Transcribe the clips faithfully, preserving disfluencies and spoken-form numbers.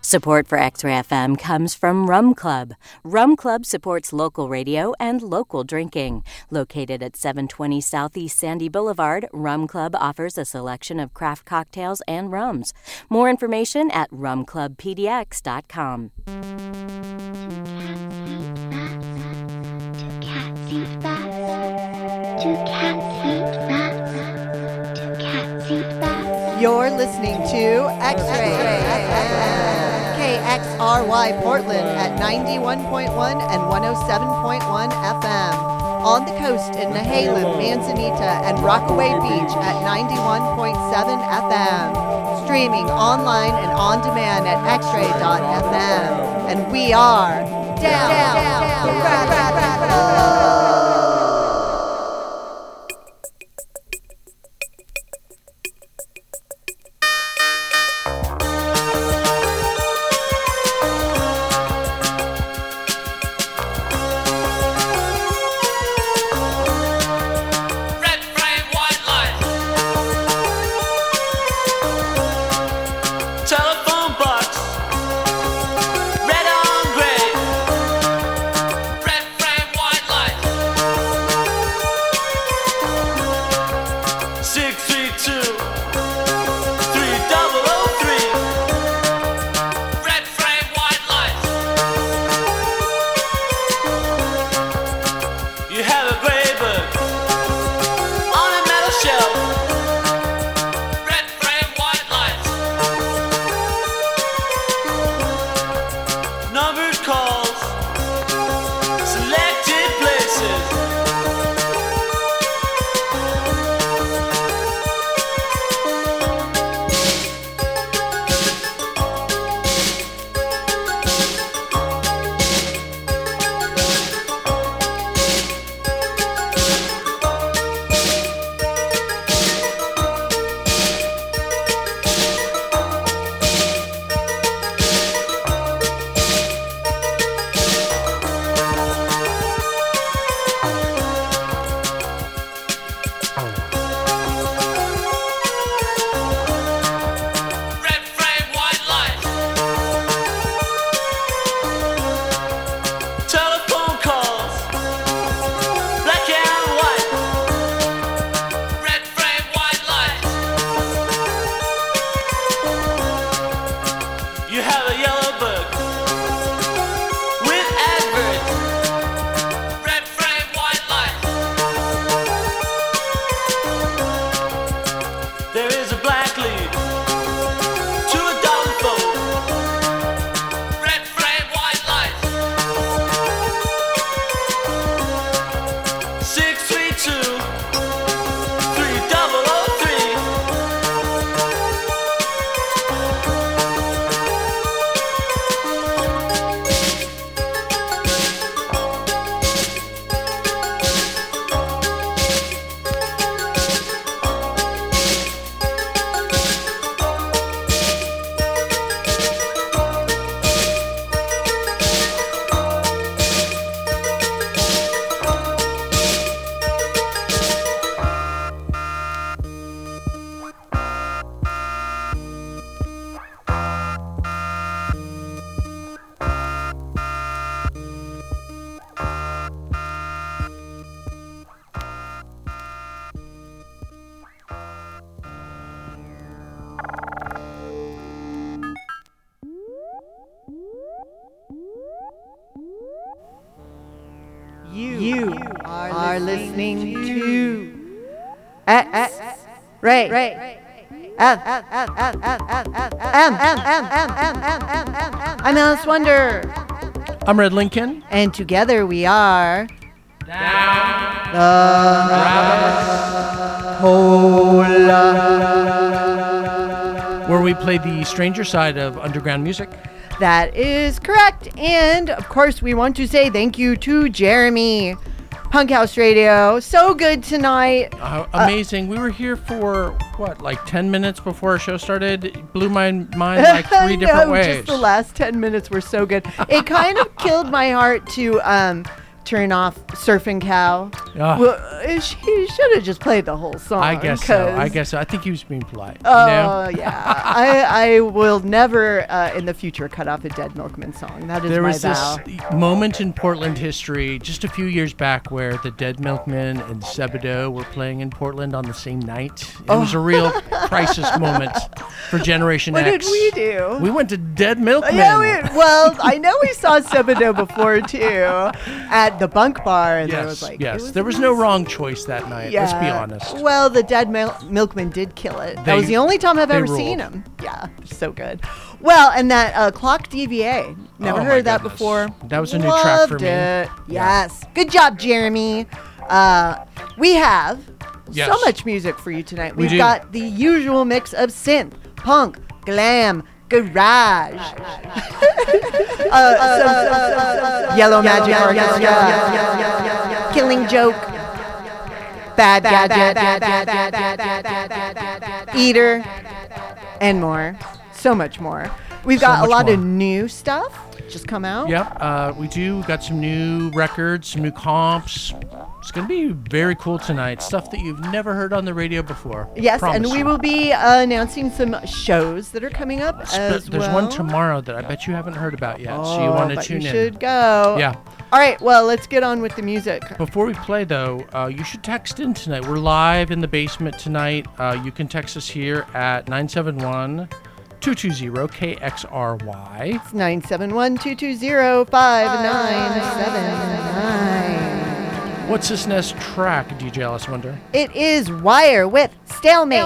Support for X-Ray F M comes from Rum Club. Rum Club supports local radio and local drinking. Located at seven twenty Southeast Sandy Boulevard, Rum Club offers a selection of craft cocktails and rums. More information at rum club p d x dot com. You're listening to X-Ray K X R Y Portland at ninety-one point one and one oh seven point one F M. On the coast in Nehalem, Manzanita, and Rockaway Beach at ninety-one point seven F M. Streaming online and on demand at x ray dot f m. And we are down, down, down, down, rap, rap, rap, rap. You are, are listening, listening to X Ray F M. I'm Alice Wonder. I'm Red Lincoln. And together we are Down the Rabbit Hole, where we play the stranger side of underground music. That is correct. And of course, we want to say thank you to Jeremy. Punk House Radio. So good tonight. Uh, amazing. Uh, we were here for, what, like ten minutes before our show started? It blew my mind like three different no, ways. Just the last ten minutes were so good. It kind of killed my heart to um, turn off Surfing Cow. Oh. Well, He should have just played the whole song. I guess so. I guess so. I think he was being polite. Oh, you know? uh, yeah. I, I will never uh, in the future cut off a Dead Milkman song. That is there my was vow. this moment in Portland history just a few years back where the Dead Milkmen and Sebadoh were playing in Portland on the same night. It oh. was a real crisis moment for Generation what X. What did we do? We went to Dead Milkmen. Yeah, we, well, I know we saw Sebadoh before too at the Bunk Bar, and yes, there was like yes, was there was no wrong choice that night. Yeah. Let's be honest. Well, the Dead Mil- Milkmen did kill it. They, that was the only time I've ever ruled. seen them. Yeah, so good. Well, and that uh, Clock D V A. Never oh heard that goodness. before. That was a new Loved track for me. It. Yes. Yeah. Good job, Jeremy. Uh, we have yes. so much music for you tonight. We We've do. got the usual mix of synth, punk, glam, garage. uh, uh, some, some, some, some, Yellow Magic Orchestra. Killing Joke. Bad Gadget. Eater. And more. So much more. We've got so a lot more. of new stuff just come out. Yep, uh, we do. We've got some new records, some new comps. It's going to be very cool tonight. Stuff that you've never heard on the radio before. Yes, Promise and we you. will be uh, announcing some shows that are coming up Sp- as There's well. one tomorrow that I bet you haven't heard about yet, oh, so you want to but tune you in. should go. Yeah. All right, well, let's get on with the music. Before we play, though, uh, you should text in tonight. We're live in the basement tonight. Uh, you can text us here at nine seven one, two two zero, K X R Y. It's nine seven one, two two zero, five nine seven nine. What's this next track, D J Alice Wonder? It is Wire with Stalemate.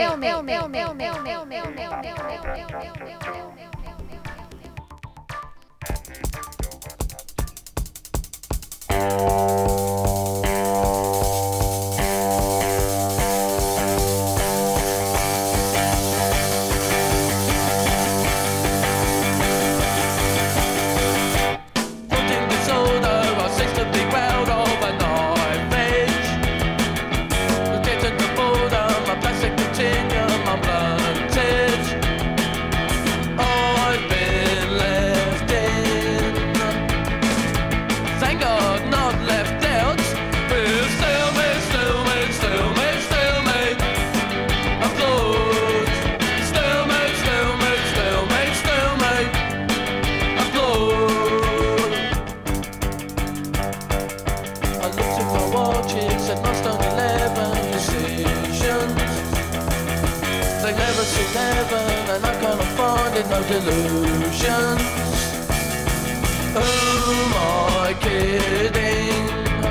No delusions. Who am I kidding?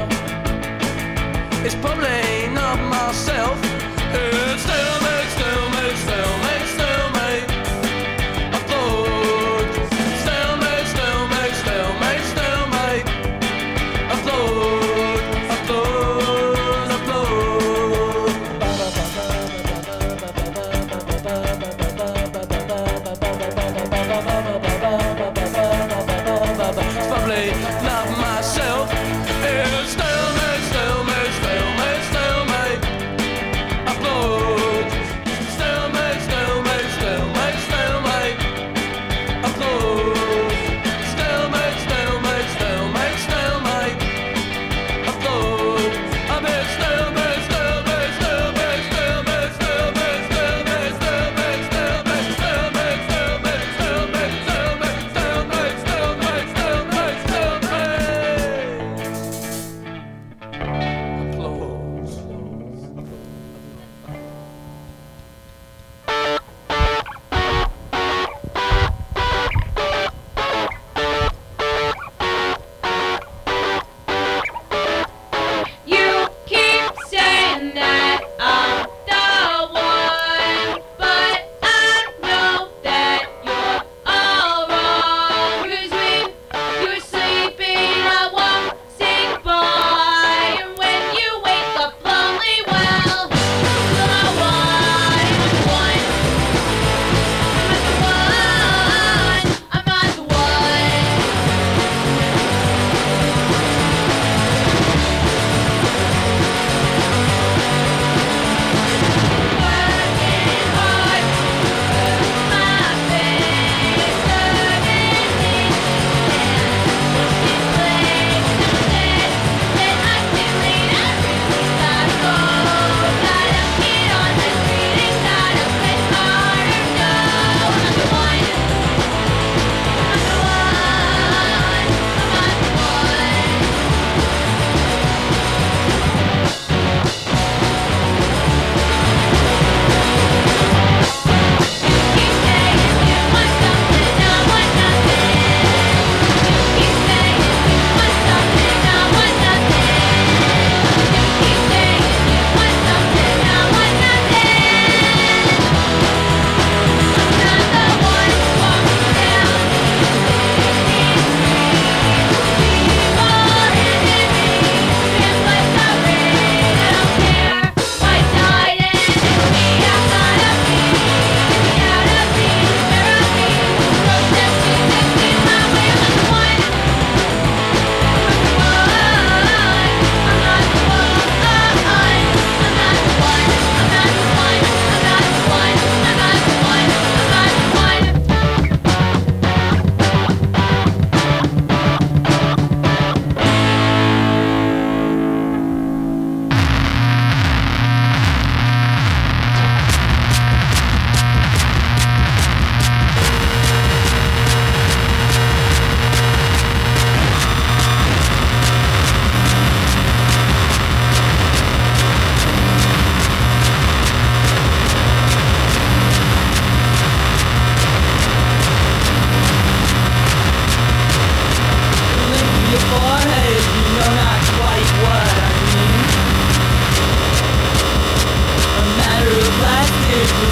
It's probably not myself. It's still me, still me, still me, still me. I thought still me, still me, still me, still me. I thought, I thought, I thought. Not myself. It's still me, still me, still me, still me. Upload.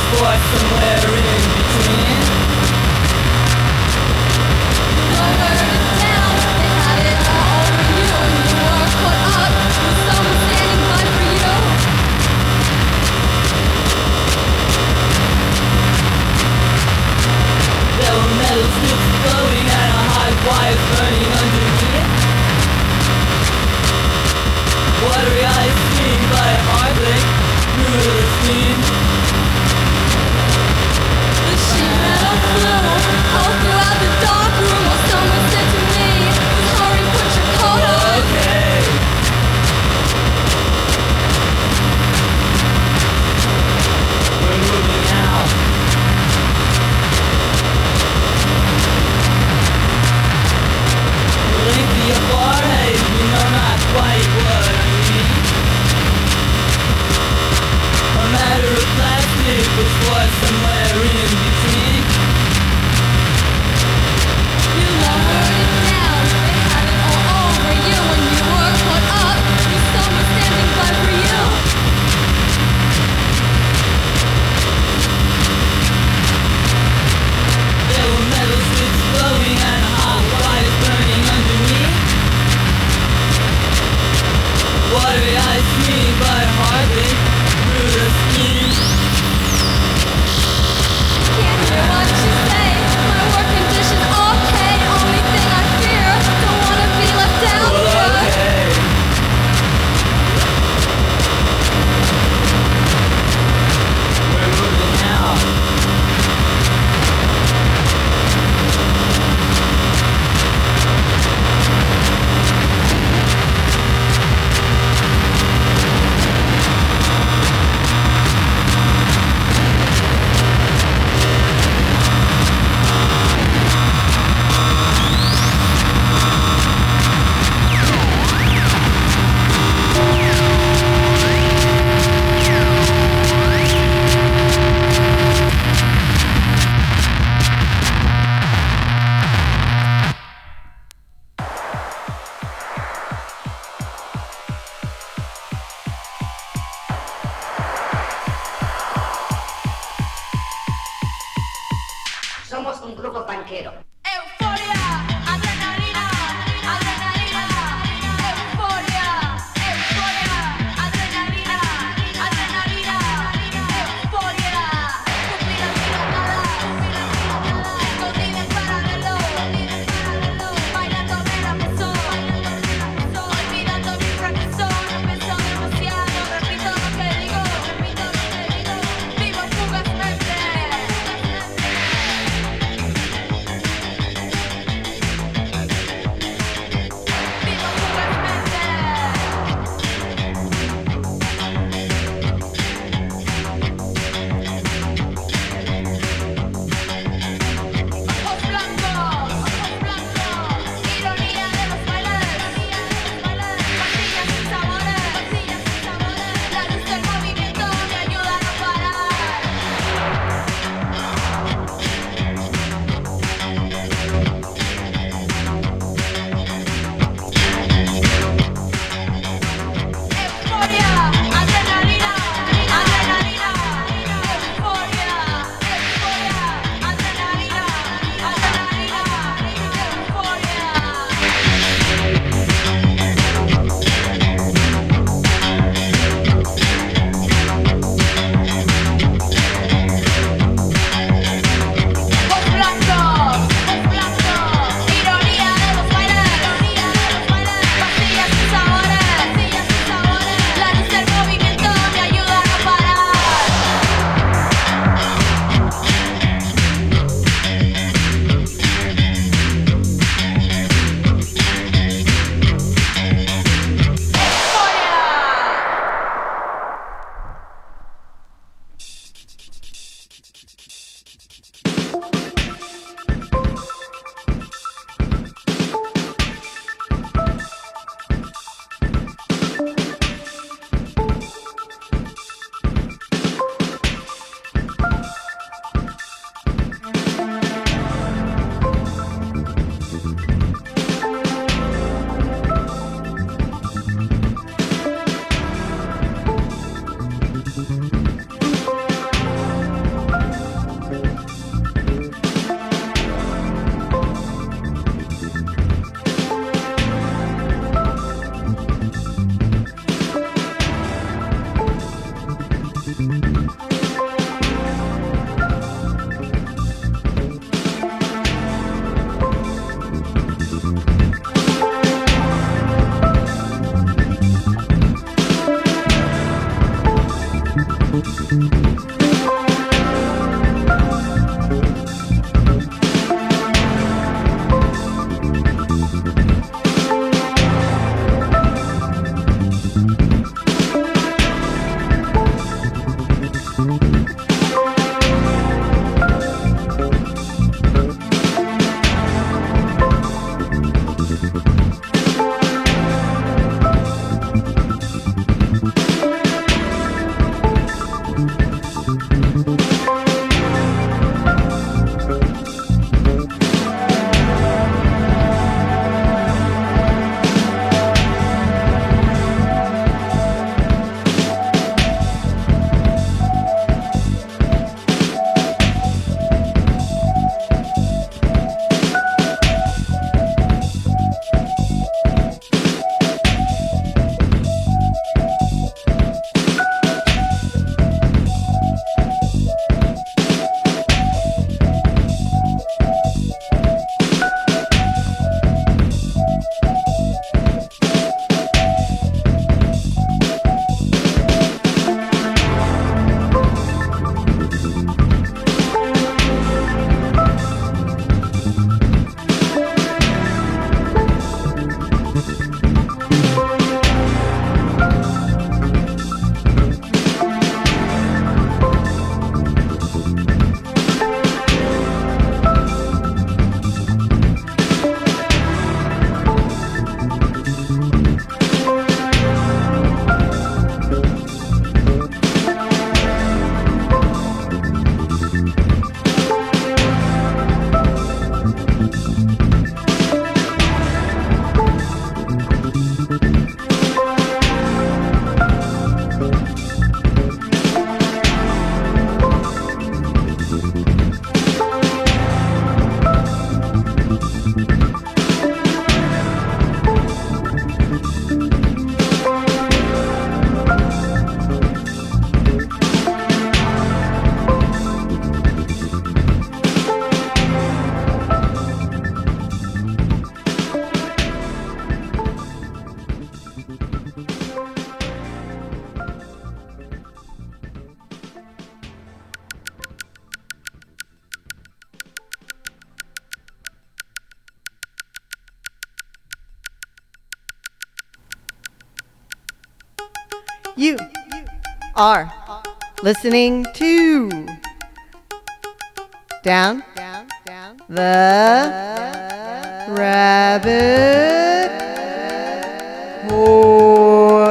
for somewhere in between. Lowered it down, they had it all over you, and you were caught up with someone standing by for you. There were metal strips floating and a hot wire burning underneath. Watery eyes seen by hardly through the screen. The sheet metal flew all throughout the dark room while someone said to me, "Hurry, put your coat on." Okay. We're moving out. Lengthy your forehead, you know not quite what I mean. A matter of plastic was for somewhere in between. You lowered it down, they had it all over you. When you were caught up, with someone standing by for you. There were metal strips glowing and hot wires burning underneath. Watery eyes seen by hardly through the skin. Can't hear what you say. My work condition's okay. Only thing I fear, don't wanna be left out here. Okay. We're moving out. Somos un grupo panquero. Euforia, adrenalina, adrenalina, euforia, euforia, adrenalina, adrenalina, euforia, pupila dilatada, escondida en paralelo, bailando en la mesón, olvidando mi fracasón, pensó demasiado, repito lo que digo, repito lo que digo, vivo fugazmente. You are listening to Down the Rabbit Hole.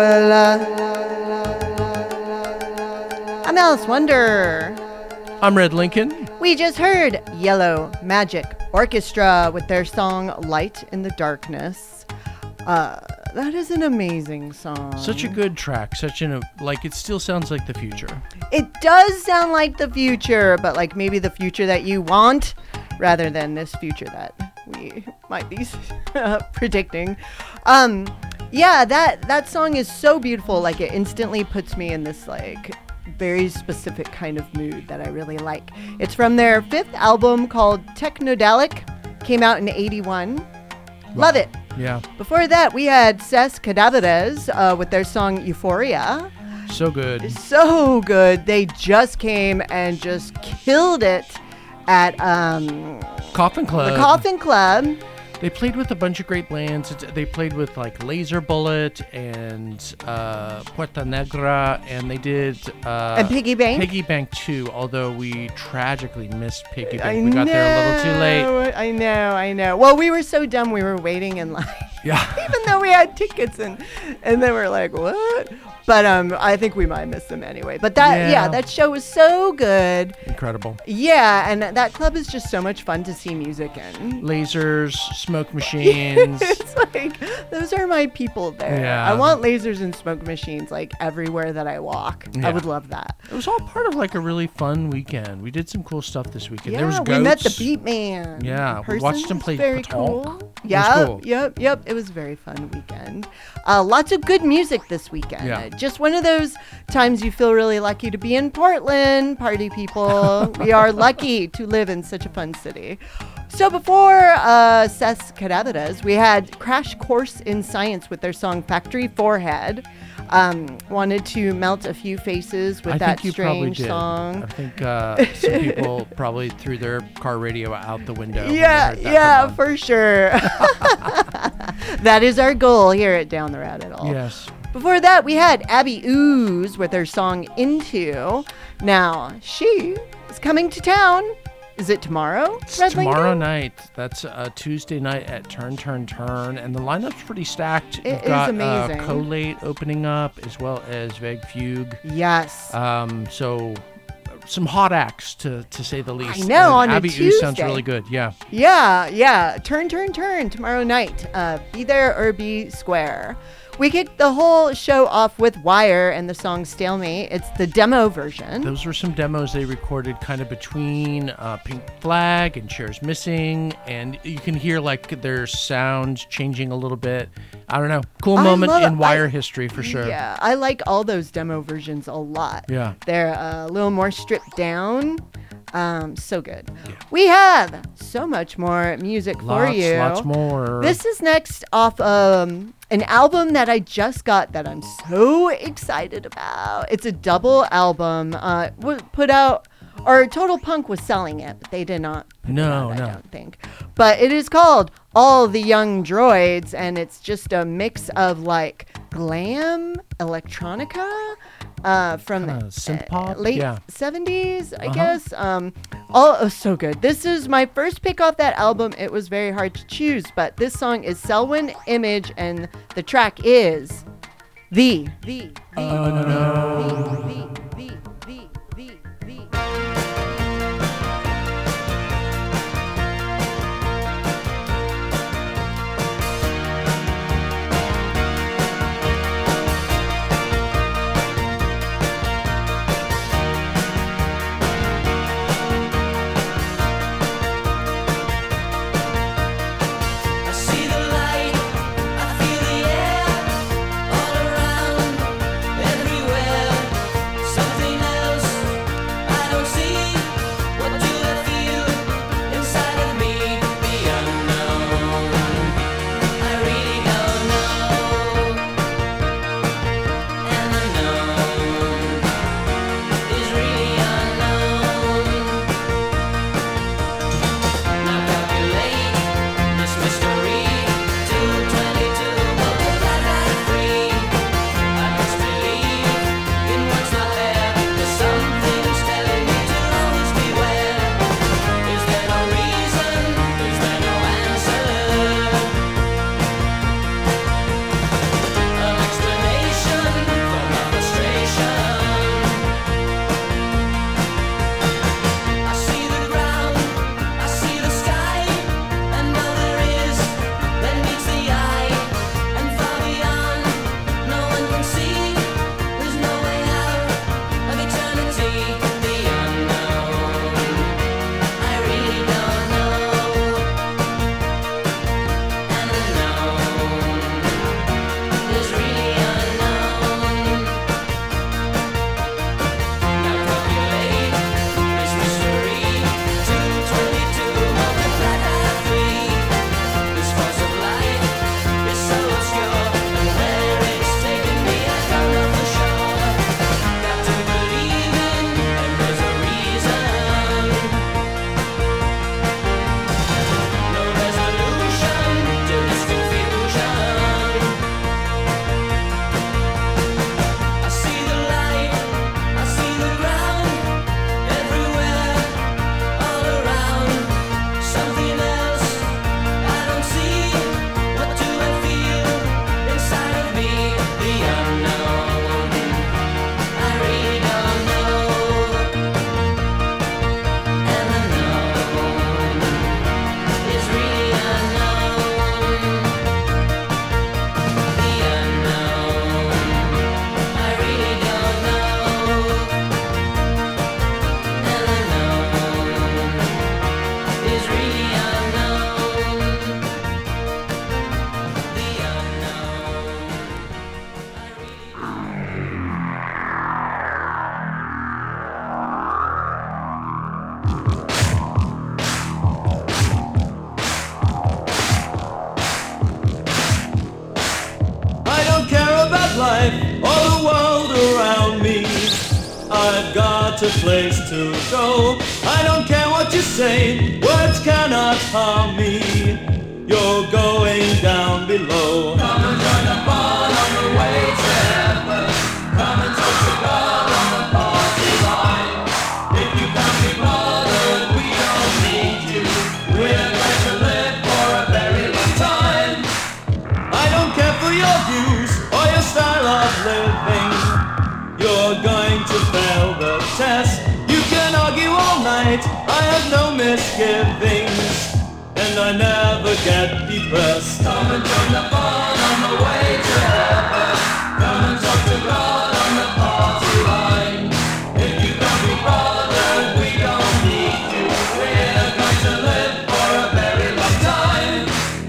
I'm Alice Wonder. I'm Red Lincoln. We just heard Yellow Magic Orchestra with their song Light in the Darkness. Uh, that is an amazing song. Such a good track. Such an, like, it still sounds like the future. It does sound like the future, but like maybe the future that you want rather than this future that we might be uh, predicting. Um, yeah, that, that song is so beautiful. Like, it instantly puts me in this, like, very specific kind of mood that I really like. It's from their fifth album called Technodalic. Came out in eighty-one. Wow. Love it. Yeah. Before that, we had Ses Cadáveres uh, with their song Euphoria. So good. So good. They just came and just killed it at um, Coffin Club. the Coffin Club. They played with a bunch of great bands. It's, they played with like Laser Bullet and uh, Puerta Negra, and they did uh, And Piggy Bank. Piggy Bank too. Although we tragically missed Piggy Bank, I we got know, there a little too late. I know, I know. Well, we were so dumb. We were waiting in line. Yeah. Even though we had tickets, and and then we're like, what? But um, I think we might miss them anyway. But that, yeah. Yeah. that show was so good. Incredible. Yeah, and that club is just so much fun to see music in. Lasers, smoke machines. It's like, those are my people there. Yeah. I want lasers and smoke machines like everywhere that I walk. I Yeah. would love that. It was all part of like a really fun weekend. We did some cool stuff this weekend. Yeah, there was goats. we met the Beat Man. Yeah, in we watched person. him play It's very Patonk. cool. It was Yeah, cool. yep, yep. It was a very fun weekend. Uh, lots of good music this weekend. Yeah. Uh, Just one of those times you feel really lucky to be in Portland, party people. We are lucky to live in such a fun city. So before uh, Ses Cadáveres, we had Crash Course in Science with their song Factory Forehead. Um, wanted to melt a few faces with I that think you probably strange did. song. I think uh, some people probably threw their car radio out the window. when they Yeah, heard that yeah, come on. for sure. That is our goal here at Down the Rabbit Hole. Yes. Before that, we had Abby Ooze with her song Into. Now, she is coming to town. Is it tomorrow? It's Red tomorrow Lincoln? night. That's uh, Tuesday night at Turn Turn Turn, and the lineup's pretty stacked. It You've is got amazing. Uh, Collate opening up, as well as Vague Fugue. Yes. Um, so some hot acts, to to say the least. I know, And on a Abby Ooze sounds Tuesday. really good. Yeah. Yeah, yeah. Turn, turn, turn tomorrow night. Uh, be there or be square. We kicked the whole show off with Wire and the song Stalemate. It's the demo version. Those were some demos they recorded kind of between uh, Pink Flag and Chairs Missing, and you can hear like their sound changing a little bit. I don't know. Cool I moment love in it. Wire I- history for sure. Yeah, I like all those demo versions a lot. Yeah. They're a little more stripped down. Um, so good. We have so much more music for Lots, you. lots more. This is next off um, an album that I just got that I'm so excited about. It's a double album. Uh, was put out, or Total Punk was selling it, but they did not. put it No, out, no. I don't think. But it is called All the Young Droids, and it's just a mix of like glam electronica. Uh, from Kinda the synth uh, pop? late Yeah. seventies, I Uh-huh. guess. Um, all oh, so good. This is my first pick off that album. It was very hard to choose, but this song is Selwyn Image, and the track is the the the Oh, no. the the the the the the. I see the light, I feel the air, all around, everywhere. not a place to go. I don't care what you say, words cannot harm me. You're going down below. Come and join the fun on the way to heaven. Come and talk to God on the party line. If you can't be bothered, we don't need you. We're going to live for a very long time. I don't care for your views or your style of living. You're going to fail the test. You can argue all night, I have no misgivings, and I never get depressed. Come and join the fun on the way to heaven. Come and talk to God on the party line. If you can't be bothered, we don't need you. We're going to live for a very long time.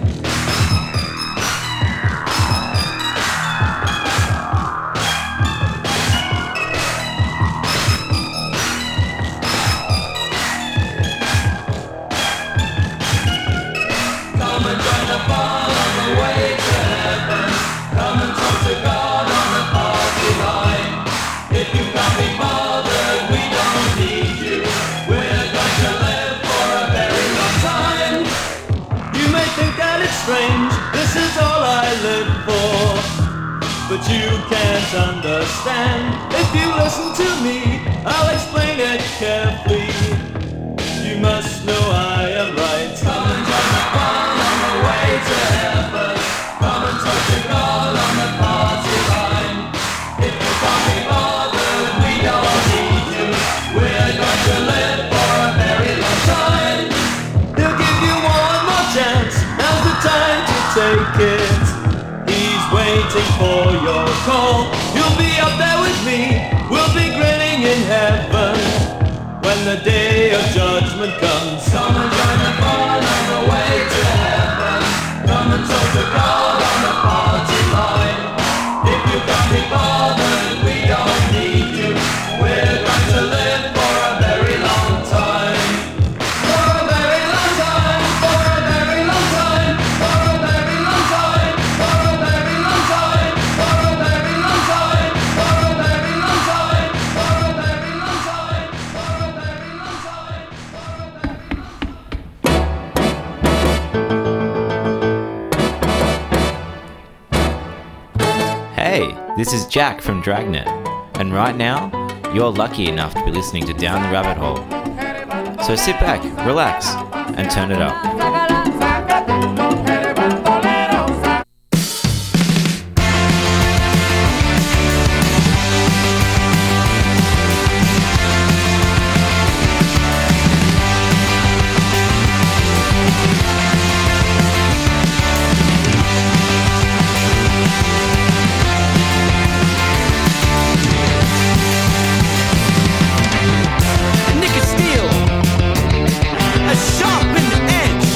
Come and join the fun on the way to heaven. Come and talk to God on the party line. If you can't be bothered, we don't need you. We're going to live for a very long time. You may think that it's strange, this is all I live for, but you can't understand. If you listen to me, I'll explain it carefully. You must know I am right. Come and join the fun on the way to heaven. Come and talk to God on the party line. If you can't be bothered, we don't need you. We're going to live for a very long time. He'll give you one more chance, now's the time to take it. He's waiting for your call. You'll be up there with me, we'll be grinning in heaven when the day of judgment comes. Come and join the fun on the way to heaven. Come and talk to God on the party line. If you can't be bothered, we don't need you. We're going to live for a very long time. For a very long time, for a very long time, for a very long time, for a very long time, for a very long time, for a very long time, for a very long time, for a very long time, for a very Hey, this is Jack from Dragnet, and right now, you're lucky enough to be listening to Down the Rabbit Hole. So sit back, relax, and turn it up. Nick of steel, a sharpened edge.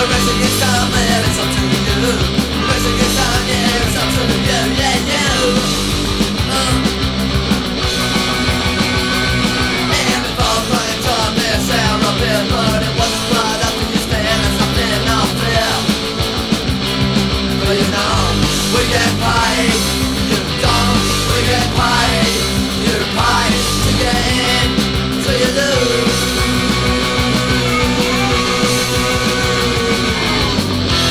So you lose.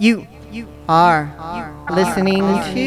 You you are, are listening are, to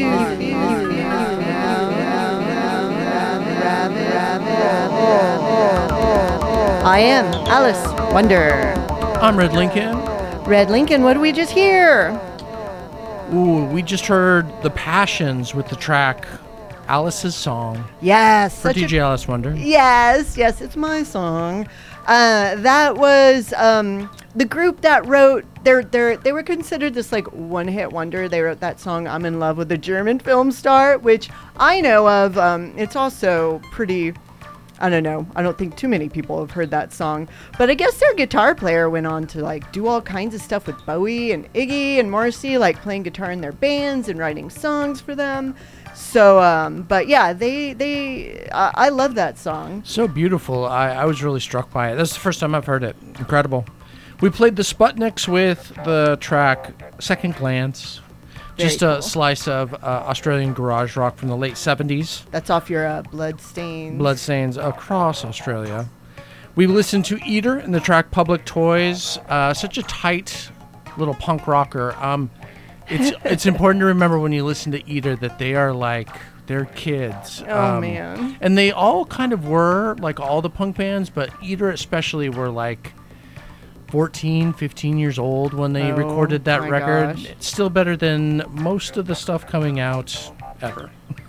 I am Alice Wonder. I'm Red Lincoln. Red Lincoln, what did we just hear? Ooh, we just heard The Passions with the track Alice's Song. Yes. For D J a, Alice Wonder. Yes, yes, it's my song. Uh, that was um, the group that wrote, they're, they're, they were considered this like one-hit wonder. They wrote that song, I'm in Love with a German Film Star, which I know of. Um, it's also pretty, I don't know, I don't think too many people have heard that song. But I guess their guitar player went on to like do all kinds of stuff with Bowie and Iggy and Morrissey, like playing guitar in their bands and writing songs for them. So, um, but yeah, they, they, uh, I love that song. So beautiful. I, I was really struck by it. That's the first time I've heard it. Incredible. We played the Sputniks with the track Second Glance. Very Just cool. a slice of uh, Australian garage rock from the late seventies. That's off your uh, Bloodstains. Bloodstains across Australia. We listened to Eater and the track Public Toys. Uh, such a tight little punk rocker. Um, It's it's important to remember when you listen to Eater that they are like, they're kids. Oh, Um, man. And they all kind of were, like all the punk bands, but Eater especially were like fourteen, fifteen years old when they Oh, recorded that my record. gosh. It's still better than most of the stuff coming out ever.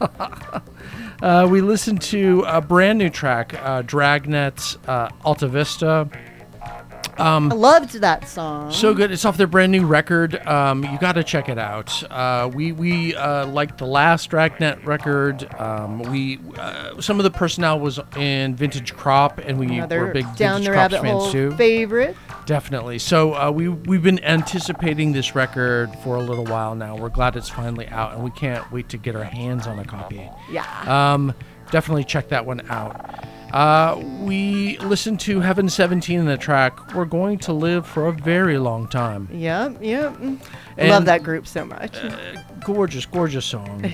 uh, we listened to a brand new track, uh, Dragnet's uh, Alta Vista. Um, I loved that song. So good. It's off their brand new record. Um, you got to check it out. Uh, we we uh, liked the last Dragnet record. Um, we uh, some of the personnel was in Vintage Crop, and we Another were big down Vintage the Crops rabbit fans hole too. favorite. Definitely. So uh, we we've been anticipating this record for a little while now. We're glad it's finally out, and we can't wait to get our hands on a copy. Yeah. Um, definitely check that one out. Uh, we listened to Heaven seventeen in the track We're Going to Live for a Very Long Time. Yep, yep. I And, love that group so much. Uh, gorgeous, gorgeous song.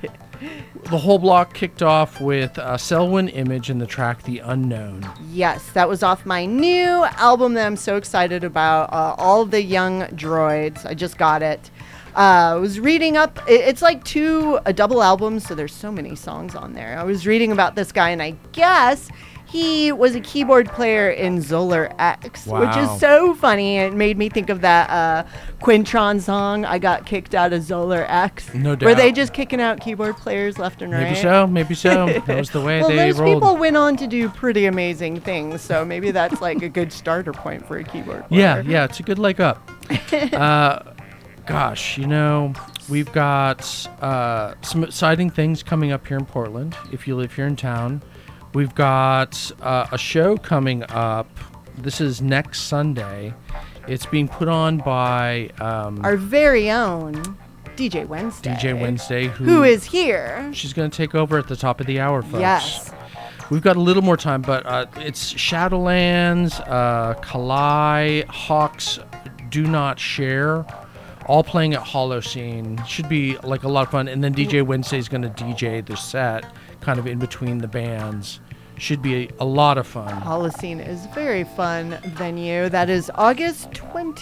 The whole block kicked off with uh, Selwyn Image in the track The Unknown. Yes, that was off my new album that I'm so excited about, uh, All the Young Droids. I just got it. Uh, I was reading up, it, it's like two, a double album, so there's so many songs on there. I was reading about this guy, and I guess he was a keyboard player in Zolar X, which Wow. is so funny. It made me think of that uh, Quintron song, I Got Kicked Out of Zolar X. No Were they doubt. just kicking out keyboard players left and right? Maybe so, maybe so. That was the way Well, they those rolled. people went on to do pretty amazing things, so maybe that's like a good starter point for a keyboard player. Yeah, yeah, it's a good leg up. uh, gosh, you know, we've got uh, some exciting things coming up here in Portland if you live here in town. We've got uh, a show coming up. This is next Sunday. It's being put on by um, Our very own D J Wednesday. D J Wednesday, who, Who is here. she's going to take over at the top of the hour, folks. Yes. We've got a little more time, but uh, it's Shadowlands, uh, Kalai, Hawks, Do Not Share, all playing at Holocene. Should be like a lot of fun. And then D J Wednesday's going to D J the set, kind of in between the bands. Should be a, a lot of fun. Holocene is a very fun venue. That is August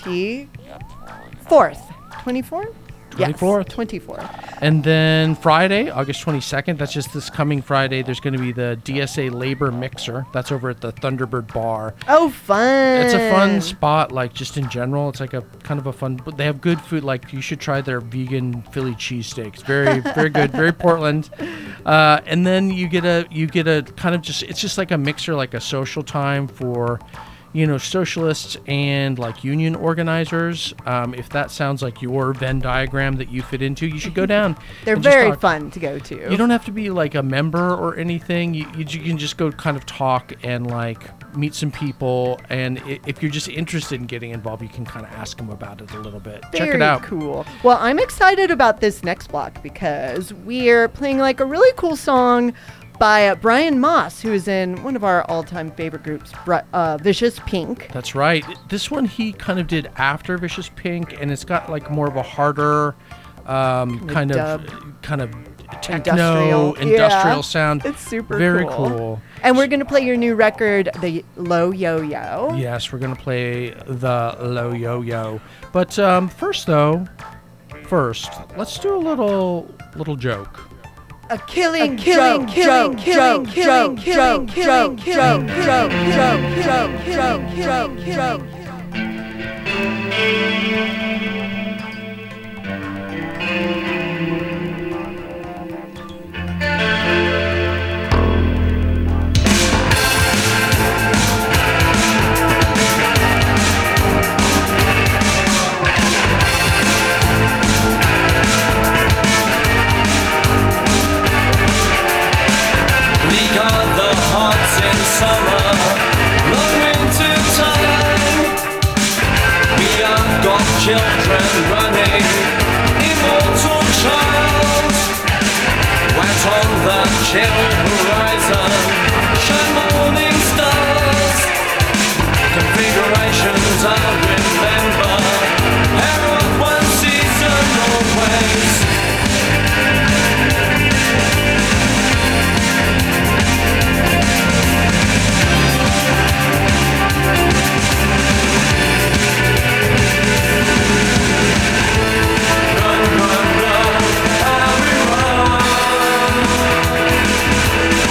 twenty-fourth. twenty-fourth? twenty-fourth. Yes, twenty-fourth. And then Friday, August twenty-second, that's just this coming Friday, there's going to be the D S A Labor Mixer. That's over at the Thunderbird Bar. Oh, fun. It's a fun spot, like just in general. It's like a kind of a fun, but they have good food. Like you should try their vegan Philly cheesesteaks. Very, very good. Very Portland. Uh, and then you get a, you get a kind of just, it's just like a mixer, like a social time for, you know, socialists and like union organizers. Um, if that sounds like your Venn diagram that you fit into, you should go down. They're and just very talk. fun to go to. You don't have to be like a member or anything. You, you, you can just go kind of talk and like meet some people. And i- if you're just interested in getting involved, you can kind of ask them about it a little bit. Check Very it out. cool. Well, I'm excited about this next block because we're playing like a really cool song by uh, Brian Moss, who is in one of our all-time favorite groups, Br- uh, Vicious Pink. That's right. This one he kind of did after Vicious Pink, and it's got like more of a harder, um, kind Dub. of, kind of techno Industrial. industrial, Yeah. sound. It's super very cool. cool. And we're going to play your new record, the Low Yo-Yo. Yes, we're gonna play the Low Yo-Yo. But um, first, though, first let's do a little little joke. A killing, killing, killing, killing, killing, killing, killing, killing, killing, killing, killing, killing, killing, killing. Children running, immortal child. Wet on the chill horizon, shine morning stars. Configurations I remember, hair of one season always. Run, run, run, how we run.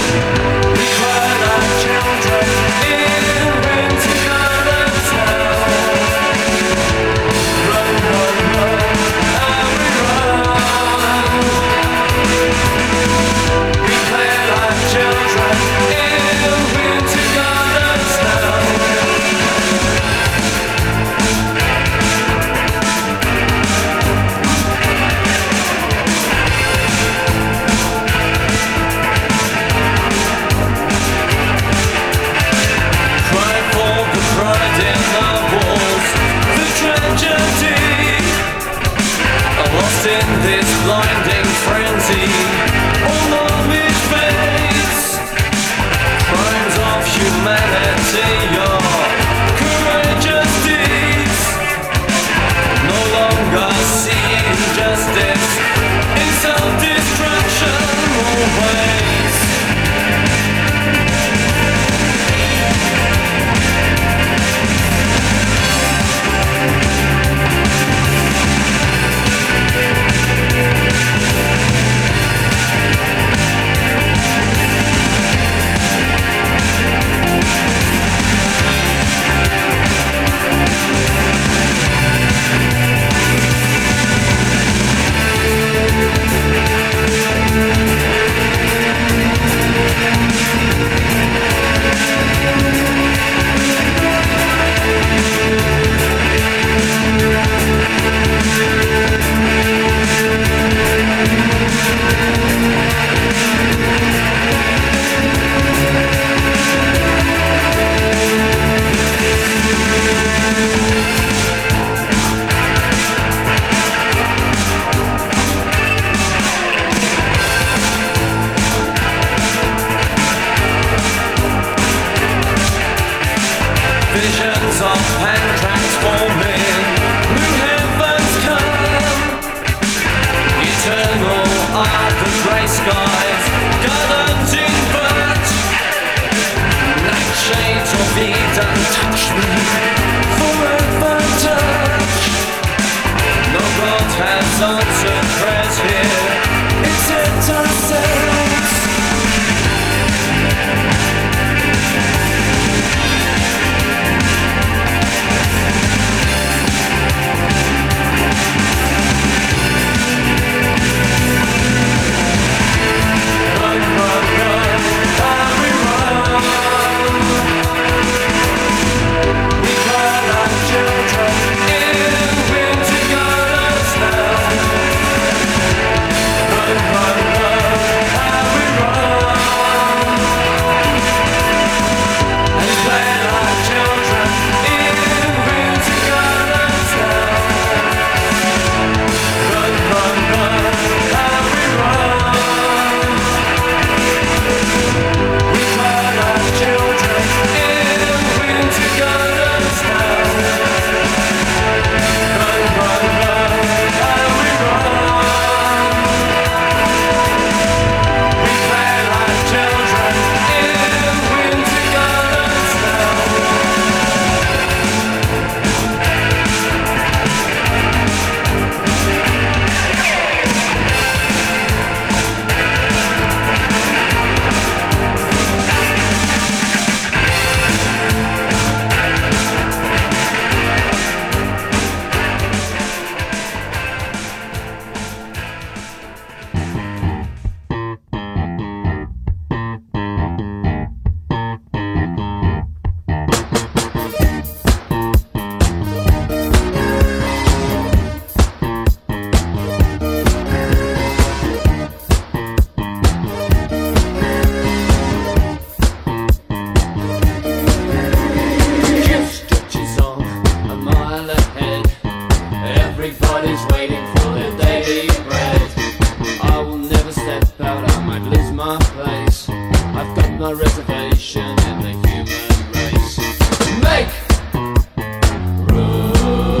Everybody's waiting for their daily bread. I will never step out, I might lose my place. I've got my reservation in the human race. Make room.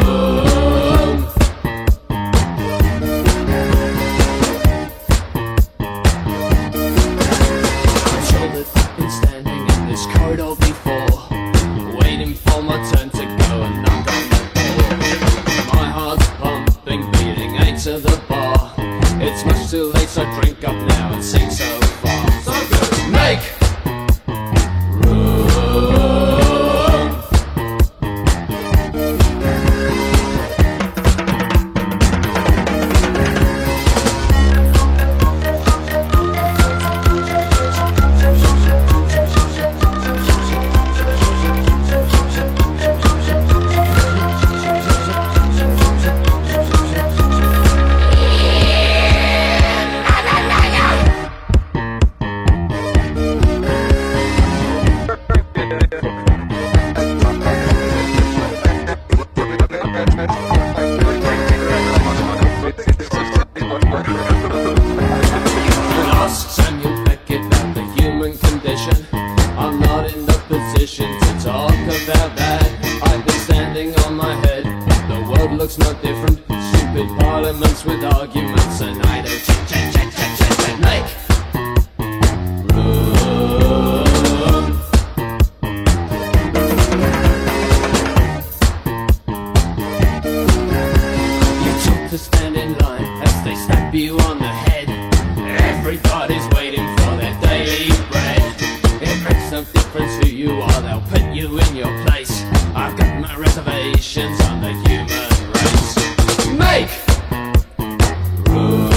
I'm sure that I've been standing in this corridor before, waiting for my turn to go and knock on the door. My heart's pumping, beating eight to the bar. It's much too late, so drink up now and sing so far. So good. Make room. Ask Samuel Beckett about the human condition. I'm not in the position to talk about that. I've been standing on my head, the world looks no different. Stupid parliaments with arguments and idle chit chat chat chat chat chat. Make room. You took to stand in line as they slap you on the head. Everybody's waiting for their daily bread. It makes no difference who you are, they'll put you in your place. I've got my reservations on the human race. Make room.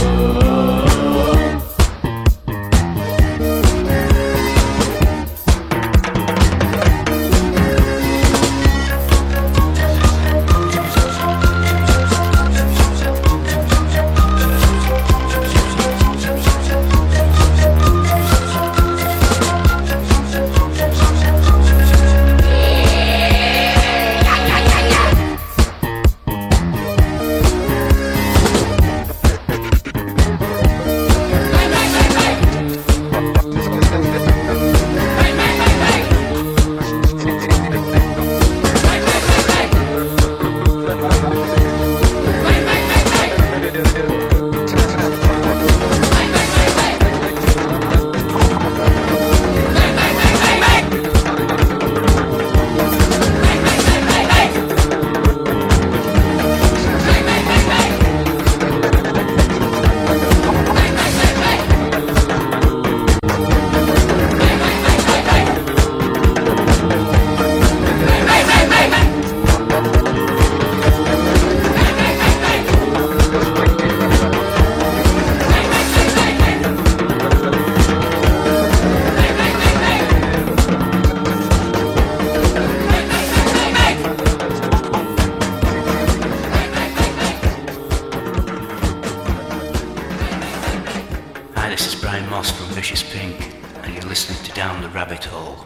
Hi, this is Brian Moss from Vicious Pink, and you're listening to Down the Rabbit Hole.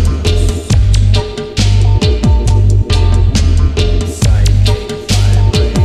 Psychic vibration.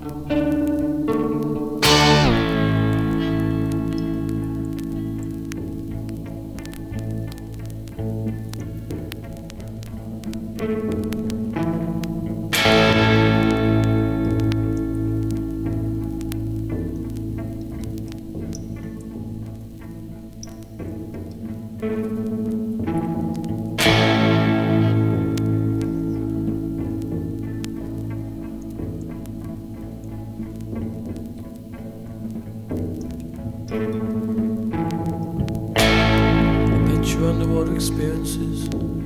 Picture underwater experiences